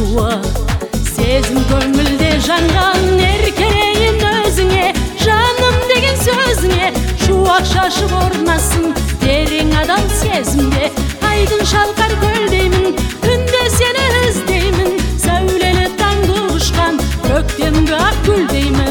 шуақ, сезім көңілде жанған еркелейін өзіңе, жаным деген сөзіңе шуақ шашып орнасын терең адал сезімде. Айдын шалқар көлдеймін, күнде сені іздеймін, сәулелі таңды құшқан көктемгі ақ гүлдеймін.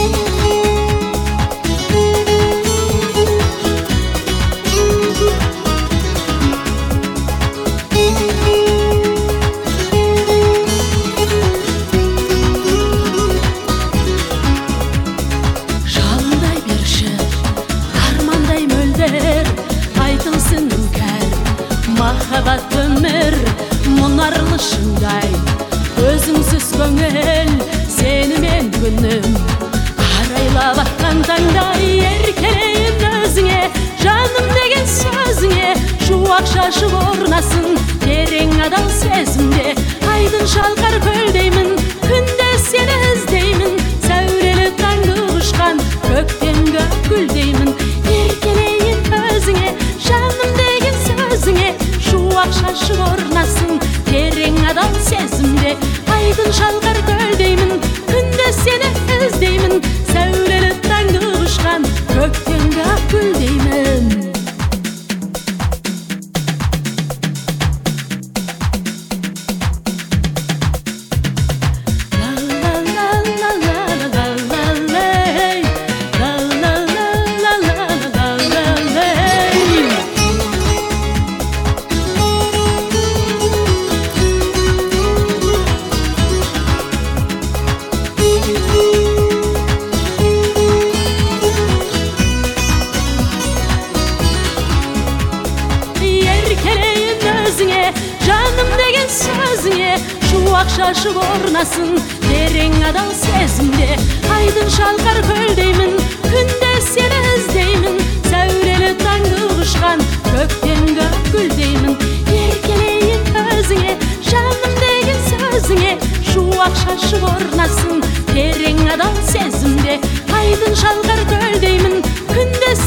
Махаббат өмір мұнарлы шыңдай, өзіңсіз көңіл сенімен күнім, арайлап атқан таңдай еркелейін өзіңе, жаным деген сөзіңе шуақ шашып орнасын терең адал сезімде. Айдын шалқар көлдеймін, күнде сені іздеймін, сәулелі таңды құшқан көктемгі гүлдеймін. Еркелейін өзіңе, жаным деген сөзіңе шуақ шашып орнасын терең адал сезімде. Айдын шалқар көлдеймін, күнде сені іздеймін, сәулелі таңды құшқан көктемгі ақ гүлдеймін. Жаным деген сөзіңе шуақ шашып орнасын терең адал сезімде. Айдын шалқар көлдеймін, күнде сені іздеймін, сәулелі таңды құшқан көктемгі гүлдеймін. Еркелейін өзіңе, жаным деген сөзіңе шуақ шашып орнасын терең адал сезімде. Айдын шалқар көлдеймін, күнде